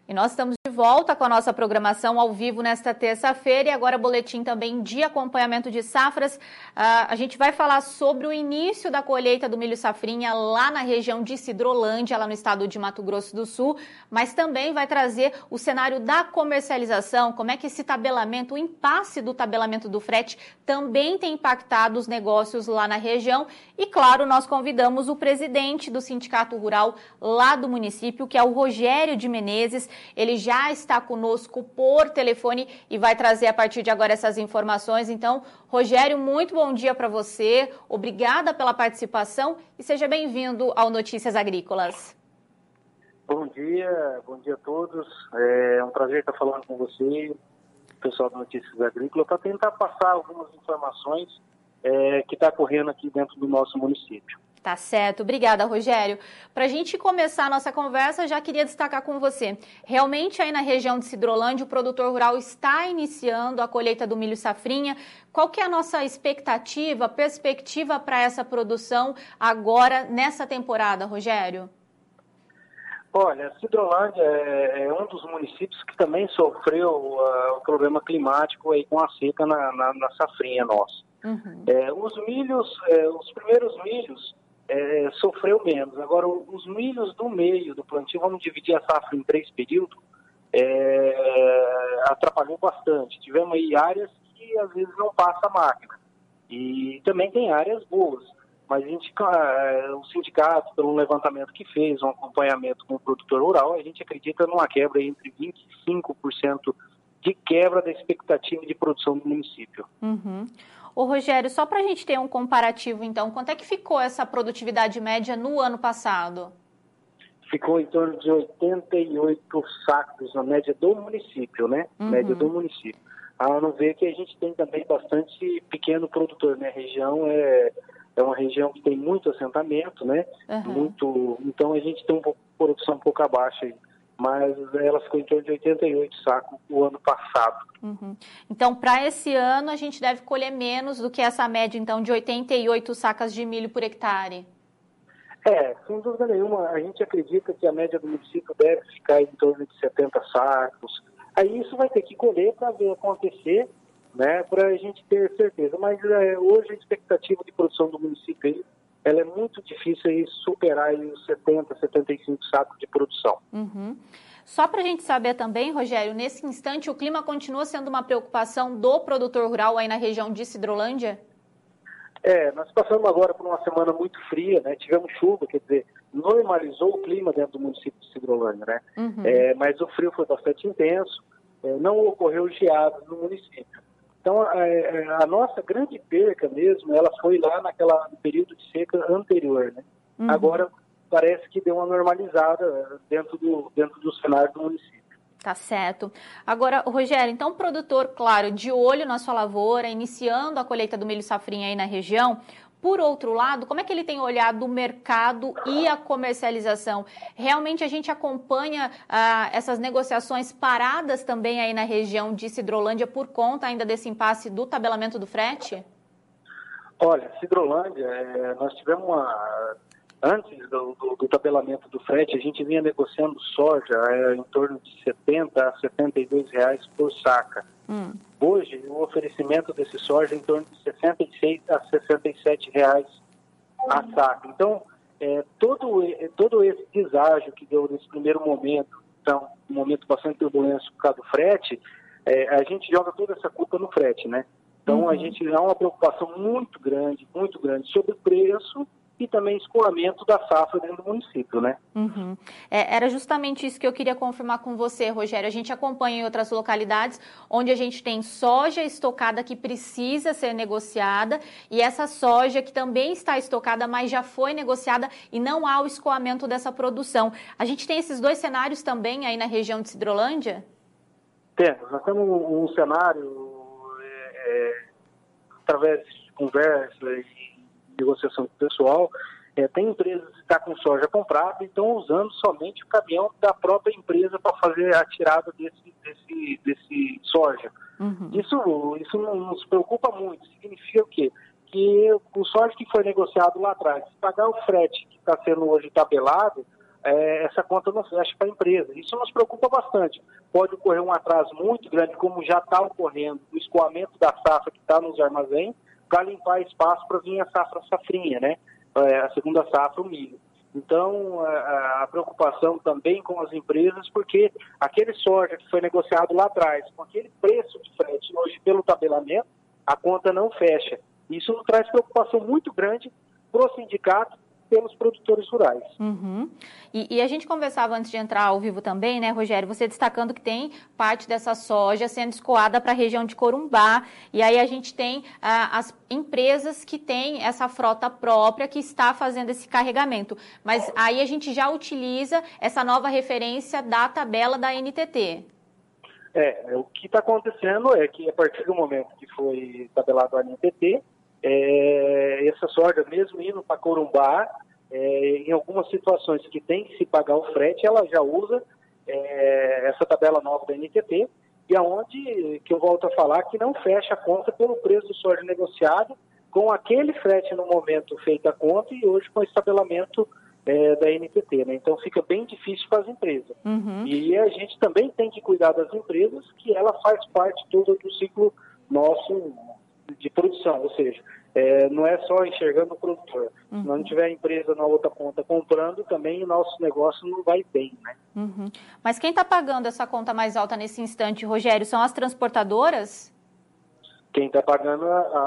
E nós estamos de volta com a nossa programação ao vivo nesta terça-feira e agora boletim também de acompanhamento de safras. A gente vai falar sobre o início da colheita do milho safrinha lá na região de Sidrolândia, lá no estado de Mato Grosso do Sul, mas também vai trazer o cenário da comercialização, como é que esse tabelamento, o impasse do tabelamento do frete também tem impactado os negócios lá na região. E claro, nós convidamos o presidente do Sindicato Rural lá do município, que é o Rogério de Menezes. Ele já está conosco por telefone e vai trazer a partir de agora essas informações. Então, Rogério, muito bom dia para você. Obrigada pela participação e seja bem-vindo ao Notícias Agrícolas. Bom dia a todos. É um prazer estar falando com você, pessoal do Notícias Agrícolas, para tentar passar algumas informações que está ocorrendo aqui dentro do nosso município. Tá certo. Obrigada, Rogério. Para a gente começar a nossa conversa, já queria destacar com você. Realmente aí na região de Sidrolândia, o produtor rural está iniciando a colheita do milho safrinha. Qual que é a nossa expectativa, perspectiva para essa produção agora, nessa temporada, Rogério? Olha, Sidrolândia é um dos municípios que também sofreu o problema climático aí com a seca na safrinha nossa. Uhum. Os primeiros milhos sofreu menos. Agora, os milhos do meio do plantio, vamos dividir a safra em 3 períodos, atrapalhou bastante. Tivemos aí áreas que às vezes não passa a máquina. E também tem áreas boas. Mas o sindicato, pelo levantamento que fez, um acompanhamento com o produtor rural, a gente acredita numa quebra entre 25% de quebra da expectativa de produção do município. Uhum. Ô Rogério, só para a gente ter um comparativo, então, quanto é que ficou essa produtividade média no ano passado? Ficou em torno de 88 sacos na média do município, né? Uhum. Média do município. A não ver que a gente tem também bastante pequeno produtor, né? A região é uma região que tem muito assentamento, né? Uhum. Então a gente tem uma produção um pouco abaixo aí. Mas ela ficou em torno de 88 sacos o ano passado. Uhum. Então, para esse ano, a gente deve colher menos do que essa média, então, de 88 sacas de milho por hectare? Sem dúvida nenhuma, a gente acredita que a média do município deve ficar em torno de 70 sacos. Aí isso vai ter que colher para ver acontecer, né, para a gente ter certeza. Mas hoje a expectativa de produção do município aí, ela é muito difícil aí superar aí os 70, 75 sacos de produção. Uhum. Só para a gente saber também, Rogério, nesse instante o clima continua sendo uma preocupação do produtor rural aí na região de Sidrolândia? Nós passamos agora por uma semana muito fria, né? Tivemos chuva, quer dizer, normalizou o clima dentro do município de Sidrolândia, né? Uhum. Mas o frio foi bastante intenso, não ocorreu geada no município. Então, a nossa grande perca mesmo, ela foi lá no período de seca anterior, né? Uhum. Agora, parece que deu uma normalizada dentro do cenário do município. Tá certo. Agora, Rogério, então o produtor, claro, de olho na sua lavoura, iniciando a colheita do milho safrinha aí na região. Por outro lado, como é que ele tem olhado o mercado e a comercialização? Realmente a gente acompanha essas negociações paradas também aí na região de Sidrolândia por conta ainda desse impasse do tabelamento do frete? Olha, Sidrolândia, nós tivemos antes do tabelamento do frete, a gente vinha negociando soja em torno de 70 a 72 reais por saca. Hoje, o oferecimento desse soja é em torno de 66 a 67 reais a saca. Então, todo esse deságio que deu nesse primeiro momento, então, um momento bastante turbulento por causa do frete, a gente joga toda essa culpa no frete, né? Então, a gente há uma preocupação muito grande sobre o preço e também escoamento da safra dentro do município, né? Uhum. Era justamente isso que eu queria confirmar com você, Rogério. A gente acompanha em outras localidades onde a gente tem soja estocada que precisa ser negociada e essa soja que também está estocada, mas já foi negociada e não há o escoamento dessa produção. A gente tem esses dois cenários também aí na região de Sidrolândia? Temos. Nós temos um cenário através de conversa e negociação com o pessoal, tem empresas que estão com soja comprada e estão usando somente o caminhão da própria empresa para fazer a tirada desse soja. Uhum. Isso não nos preocupa muito. Significa o quê? Que o soja que foi negociado lá atrás, se pagar o frete que está sendo hoje tabelado, essa conta não fecha para a empresa. Isso nos preocupa bastante. Pode ocorrer um atraso muito grande, como já está ocorrendo, no escoamento da safra que está nos armazéns, para limpar espaço para vir a safra safrinha, né? A segunda safra, o milho. Então, a preocupação também com as empresas, porque aquele soja que foi negociado lá atrás, com aquele preço de frete hoje pelo tabelamento, a conta não fecha. Isso nos traz preocupação muito grande para o sindicato, pelos produtores rurais. Uhum. E a gente conversava antes de entrar ao vivo também, né, Rogério, você destacando que tem parte dessa soja sendo escoada para a região de Corumbá, e aí a gente tem as empresas que têm essa frota própria que está fazendo esse carregamento, mas aí a gente já utiliza essa nova referência da tabela da NTT. O que está acontecendo é que a partir do momento que foi tabelado a NTT, essa soja, mesmo indo para Corumbá, em algumas situações que tem que se pagar o frete, ela já usa essa tabela nova da NTT, e aonde que eu volto a falar que não fecha a conta pelo preço do soja negociado, com aquele frete no momento feita a conta e hoje com esse tabelamento da NTT, né? Então fica bem difícil para as empresas. Uhum. E a gente também tem que cuidar das empresas, que ela faz parte todo do ciclo nosso de produção, ou seja, não é só enxergando o produtor. Uhum. Se não tiver a empresa na outra ponta comprando, também o nosso negócio não vai bem, né? Uhum. Mas quem está pagando essa conta mais alta nesse instante, Rogério, são as transportadoras? Quem está pagando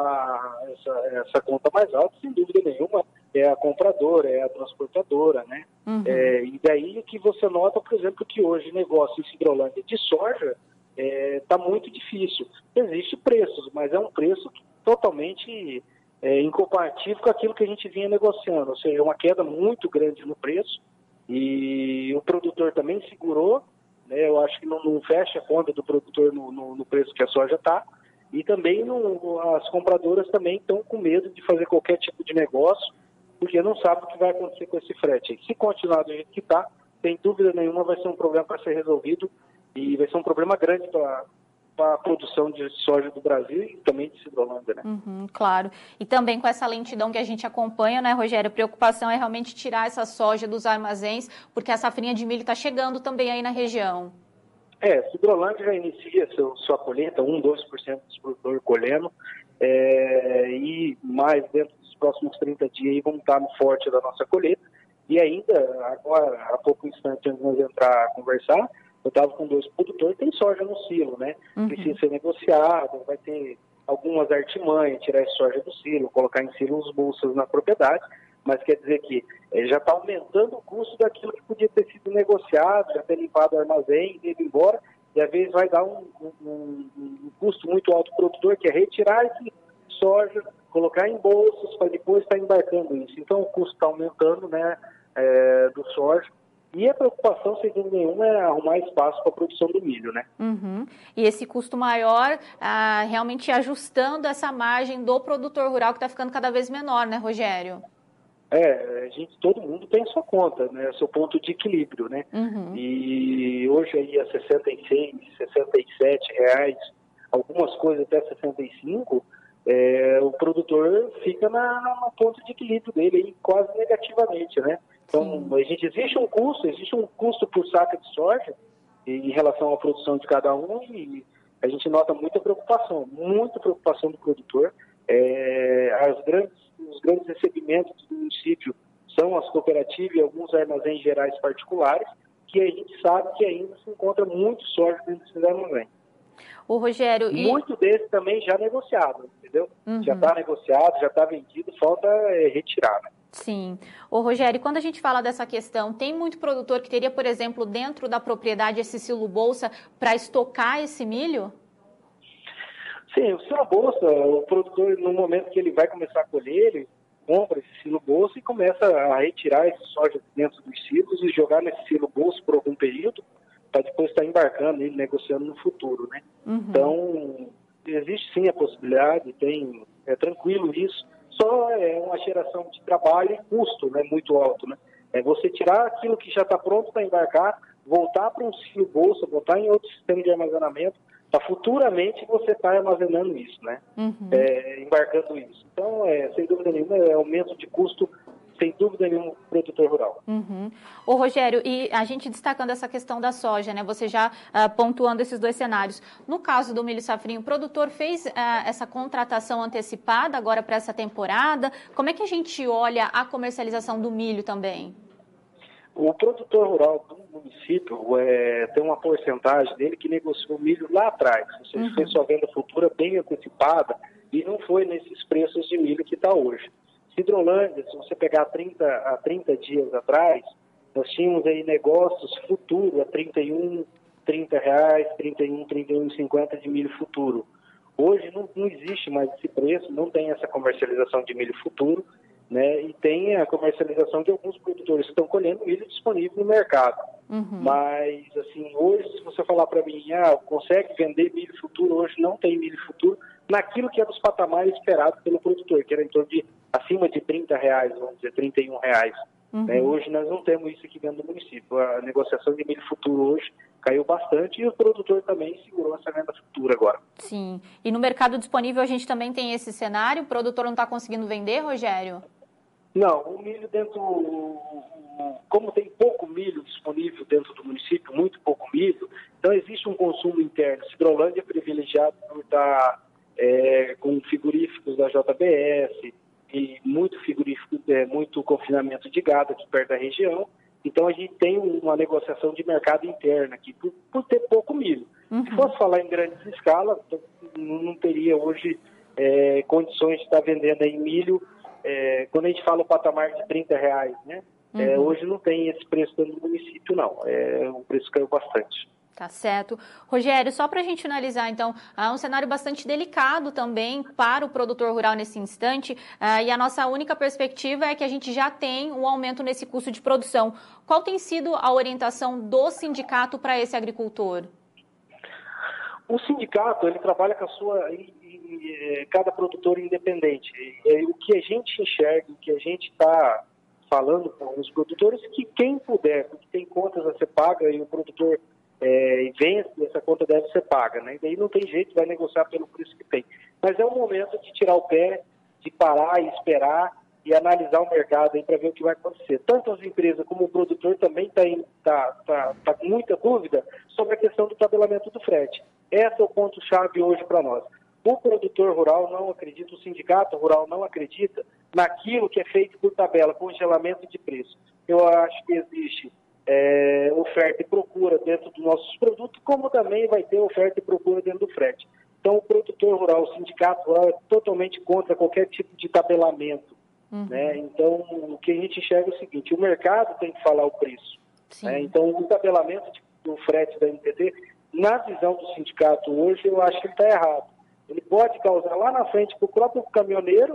essa conta mais alta, sem dúvida nenhuma, é a compradora, é a transportadora, né? Uhum. E daí que você nota, por exemplo, que hoje negócio em Sidrolândia de soja está muito difícil. Existem preços, mas é um preço totalmente incompatível com aquilo que a gente vinha negociando, ou seja, uma queda muito grande no preço, e o produtor também segurou, né? Eu acho que não fecha a conta do produtor no preço que a soja está, e também as compradoras também estão com medo de fazer qualquer tipo de negócio, porque não sabem o que vai acontecer com esse frete. Se continuar do jeito que está, sem dúvida nenhuma vai ser um problema para ser resolvido, e vai ser um problema grande para a produção de soja do Brasil e também de Sidrolândia, né? Uhum, claro. E também com essa lentidão que a gente acompanha, né, Rogério? A preocupação é realmente tirar essa soja dos armazéns, porque a safrinha de milho está chegando também aí na região. Sidrolândia já inicia sua colheita, 2% dos produtores colhendo, e mais dentro dos próximos 30 dias aí vamos estar no forte da nossa colheita. E ainda, agora, há pouco instante antes de nós entrar a conversar, eu estava com 2 produtores, tem soja no silo, né? Uhum. Precisa ser negociado, vai ter algumas artimanhas, tirar essa soja do silo, colocar em silos bolsas na propriedade, mas quer dizer que já está aumentando o custo daquilo que podia ter sido negociado, já ter limpado o armazém, ido embora, e às vezes vai dar um custo muito alto para o produtor, que é retirar esse soja, colocar em bolsas, para depois estar embarcando isso. Então o custo está aumentando, né, do soja. E a preocupação, sem dúvida nenhuma, é arrumar espaço para a produção do milho, né? Uhum. E esse custo maior, realmente ajustando essa margem do produtor rural, que está ficando cada vez menor, né, Rogério? Todo mundo tem sua conta, né? Seu ponto de equilíbrio, né? Uhum. E hoje aí a R$66, R$67, algumas coisas até 65, o produtor fica na ponto de equilíbrio dele aí, quase negativamente, né? Então, existe um custo por saca de soja em relação à produção de cada um, e a gente nota muita preocupação do produtor. Os grandes recebimentos do município são as cooperativas e alguns armazéns gerais particulares, que a gente sabe que ainda se encontra muito soja dentro desses armazéns. O Rogério, muito desse também já negociado, entendeu? Uhum. Já está negociado, já está vendido, falta retirar, né? Sim. Ô, Rogério, quando a gente fala dessa questão, tem muito produtor que teria, por exemplo, dentro da propriedade esse silo bolsa para estocar esse milho? Sim, o silo bolsa, o produtor, no momento que ele vai começar a colher, ele compra esse silo bolsa e começa a retirar esse soja dentro dos silos e jogar nesse silo bolsa por algum período, para depois estar embarcando e negociando no futuro, né? Uhum. Então, existe sim a possibilidade, é tranquilo isso, só é uma geração de trabalho e custo, né, muito alto, né? É você tirar aquilo que já está pronto para embarcar, voltar para um silo bolsa, botar em outro sistema de armazenamento, para futuramente você estar armazenando isso, né? Uhum. Embarcando isso. Então, sem dúvida nenhuma, é aumento de custo sem dúvida nenhuma, o produtor rural. Ô, Rogério, e a gente destacando essa questão da soja, né? Você já pontuando esses dois cenários. No caso do milho safrinha, o produtor fez essa contratação antecipada agora para essa temporada? Como é que a gente olha a comercialização do milho também? O produtor rural do município tem uma porcentagem dele que negociou milho lá atrás, ou seja, fez sua venda futura bem antecipada e não foi nesses preços de milho que está hoje. Hidrolândia, se você pegar 30 dias atrás, nós tínhamos aí negócios futuro a R$ 30 reais, 31,50 de milho futuro. Hoje não existe mais esse preço, não tem essa comercialização de milho futuro, né? E tem a comercialização de alguns produtores que estão colhendo milho disponível no mercado. Mas, assim, hoje, se você falar para mim, consegue vender milho futuro, hoje não tem milho futuro, naquilo que era os patamares esperados pelo produtor, que era em torno de acima de 30 reais, vamos dizer, 31 reais. Né? Hoje nós não temos isso aqui dentro do município. A negociação de milho futuro hoje caiu bastante e o produtor também segurou essa venda futura agora. Sim. E no mercado disponível a gente também tem esse cenário? O produtor não está conseguindo vender, Rogério? Não, o milho como tem pouco milho disponível dentro do município, muito pouco milho, então existe um consumo interno. Hidrolândia é privilegiado por estar com frigoríficos da JBS e muito frigorífico, muito confinamento de gado aqui perto da região. Então a gente tem uma negociação de mercado interno aqui por ter pouco milho. Se fosse falar em grandes escalas, não teria hoje condições de estar vendendo aí milho. Quando a gente fala o patamar de 30 reais, né? Hoje não tem esse preço dentro do município, não. O preço caiu bastante. Tá certo. Rogério, só para a gente finalizar, então, há um cenário bastante delicado também para o produtor rural nesse instante, e a nossa única perspectiva é que a gente já tem um aumento nesse custo de produção. Qual tem sido a orientação do sindicato para esse agricultor? O sindicato, ele trabalha com a sua... cada produtor independente. O que a gente enxerga, o que a gente está falando com os produtores, que quem puder, porque tem contas a ser paga e o produtor vence, essa conta deve ser paga, né? E daí não tem jeito, vai negociar pelo preço que tem. Mas é o momento de tirar o pé, de parar e esperar e analisar o mercado aí para ver o que vai acontecer. Tanto as empresas como o produtor também tá com muita dúvida sobre a questão do tabelamento do frete. Esse é o ponto-chave hoje para nós. O produtor rural não acredita, o sindicato rural não acredita naquilo que é feito por tabela, congelamento de preço. Eu acho que existe oferta e procura dentro dos nossos produtos, como também vai ter oferta e procura dentro do frete. Então, o produtor rural, o sindicato rural é totalmente contra qualquer tipo de tabelamento. Né? Então, o que a gente enxerga é o seguinte, o mercado tem que falar o preço. Né? Então, o tabelamento do frete da NTT, na visão do sindicato hoje, eu acho que ele está errado. Ele pode causar lá na frente para o próprio caminhoneiro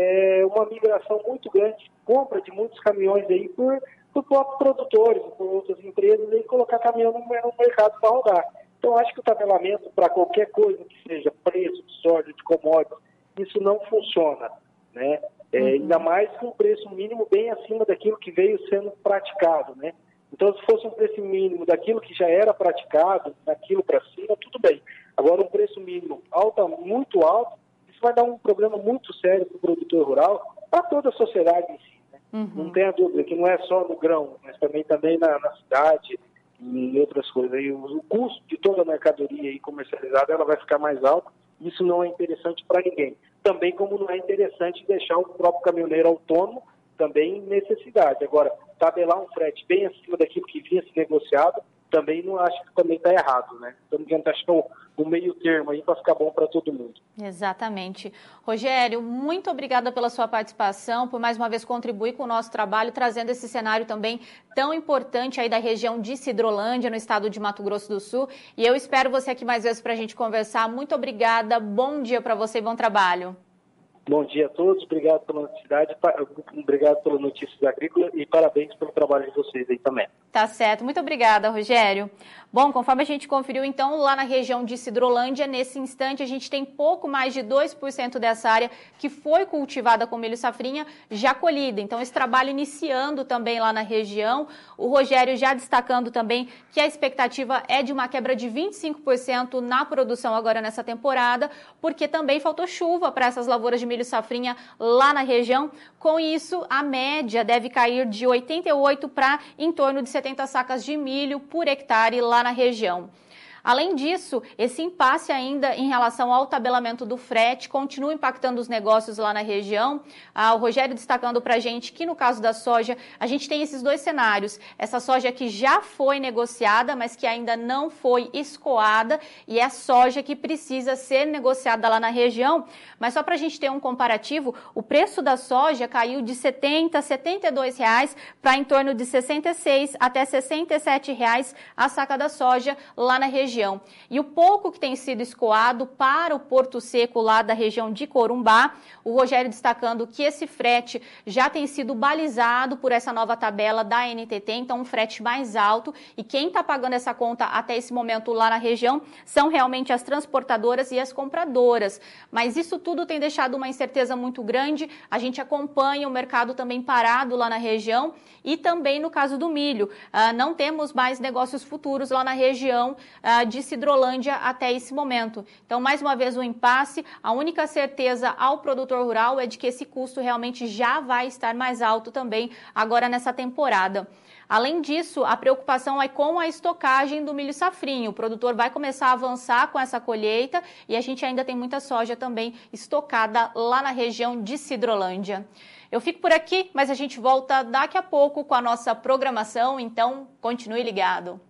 uma migração muito grande, compra de muitos caminhões aí por próprios produtores, por outras empresas, e colocar caminhão no mercado para rodar. Então, acho que o tabelamento para qualquer coisa que seja preço de soja, de commodities, isso não funciona, né? Ainda mais com um preço mínimo bem acima daquilo que veio sendo praticado, né? Então, se fosse um preço mínimo daquilo que já era praticado, daquilo para cima, tudo bem. Agora, um preço mínimo muito alto, isso vai dar um problema muito sério para o produtor rural, para toda a sociedade em si. Né? Não tenha dúvida que não é só no grão, mas também na cidade e em outras coisas. E o custo de toda a mercadoria aí comercializada ela vai ficar mais alto. Isso não é interessante para ninguém. Também como não é interessante deixar o próprio caminhoneiro autônomo também em necessidade. Agora, tabelar um frete bem acima daquilo que vinha se negociado, também não acho que também está errado, né? Estamos tentando achar um meio termo aí para ficar bom para todo mundo. Exatamente. Rogério, muito obrigada pela sua participação, por mais uma vez contribuir com o nosso trabalho, trazendo esse cenário também tão importante aí da região de Sidrolândia, no estado de Mato Grosso do Sul. E eu espero você aqui mais vezes para a gente conversar. Muito obrigada, bom dia para você e bom trabalho. Bom dia a todos, obrigado pela noticidade, obrigado pela Notícias Agrícolas e parabéns pelo trabalho de vocês aí também. Tá certo, muito obrigada, Rogério. Bom, conforme a gente conferiu, então, lá na região de Sidrolândia, nesse instante, a gente tem pouco mais de 2% dessa área que foi cultivada com milho safrinha já colhida. Então, esse trabalho iniciando também lá na região. O Rogério já destacando também que a expectativa é de uma quebra de 25% na produção agora nessa temporada, porque também faltou chuva para essas lavouras de milho safrinha lá na região. Com isso, a média deve cair de 88 para em torno de 70 sacas de milho por hectare lá na região. Além disso, esse impasse ainda em relação ao tabelamento do frete continua impactando os negócios lá na região. O Rogério destacando para a gente que no caso da soja, a gente tem esses dois cenários. Essa soja que já foi negociada, mas que ainda não foi escoada, e é a soja que precisa ser negociada lá na região. Mas só para a gente ter um comparativo, o preço da soja caiu de R$ 70 a R$ 72 para em torno de R$ 66 até R$ 67 a saca da soja lá na região. E o pouco que tem sido escoado para o Porto Seco lá da região de Corumbá, o Rogério destacando que esse frete já tem sido balizado por essa nova tabela da NTT, então um frete mais alto, e quem está pagando essa conta até esse momento lá na região são realmente as transportadoras e as compradoras. Mas isso tudo tem deixado uma incerteza muito grande, a gente acompanha o mercado também parado lá na região e também no caso do milho. Não temos mais negócios futuros lá na região de Sidrolândia até esse momento. Então, mais uma vez, o impasse, a única certeza ao produtor rural é de que esse custo realmente já vai estar mais alto também agora nessa temporada. Além disso, a preocupação é com a estocagem do milho safrinho. O produtor vai começar a avançar com essa colheita e a gente ainda tem muita soja também estocada lá na região de Sidrolândia. Eu fico por aqui, mas a gente volta daqui a pouco com a nossa programação, então continue ligado.